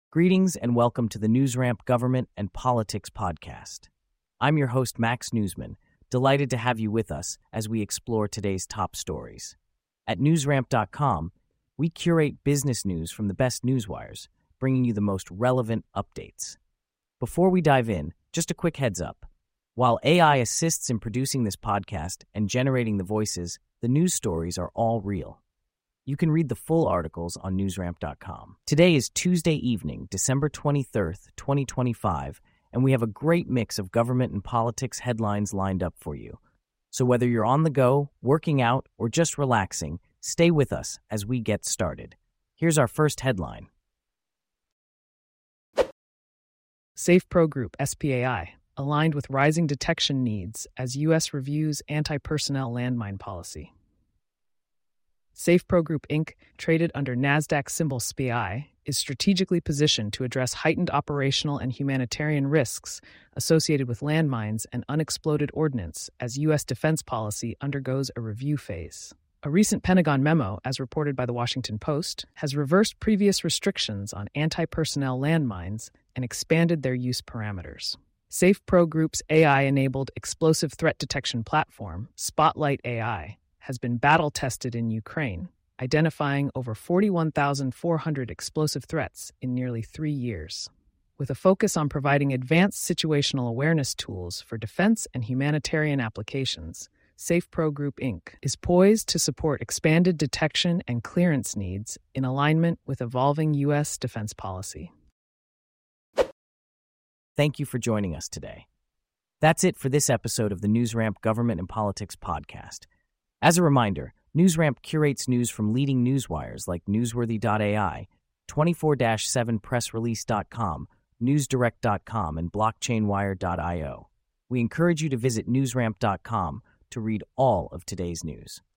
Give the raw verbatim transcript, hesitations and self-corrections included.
Greetings and welcome to the NewsRamp Government and Politics Podcast. I'm your host, Max Newsman, delighted to have you with us as we explore today's top stories. At newsramp dot com, we curate business news from the best newswires, bringing you the most relevant updates. Before we dive in, just a quick heads up. While A I assists in producing this podcast and generating the voices, the news stories are all real. You can read the full articles on newsramp dot com. Today is Tuesday evening, December twenty-third, twenty twenty-five, and we have a great mix of government and politics headlines lined up for you. So whether you're on the go, working out, or just relaxing, stay with us as we get started. Here's our first headline. SafePro Group, S P A I, aligned with rising detection needs as U S reviews anti-personnel landmine policy. SafePro Group, Incorporated, traded under NASDAQ symbol S P A I, is strategically positioned to address heightened operational and humanitarian risks associated with landmines and unexploded ordnance as U S defense policy undergoes a review phase. A recent Pentagon memo, as reported by the Washington Post, has reversed previous restrictions on anti-personnel landmines and expanded their use parameters. SafePro Group's A I-enabled explosive threat detection platform, Spotlight A I, has been battle-tested in Ukraine, identifying over forty-one thousand four hundred explosive threats in nearly three years. With a focus on providing advanced situational awareness tools for defense and humanitarian applications, SafePro Group, Incorporated is poised to support expanded detection and clearance needs in alignment with evolving U S defense policy. Thank you for joining us today. That's it for this episode of the NewsRamp Government and Politics Podcast. As a reminder, NewsRamp curates news from leading newswires like newsworthy dot A I, twenty-four seven press release dot com, newsdirect dot com, and blockchain wire dot io. We encourage you to visit newsramp dot com to read all of today's news.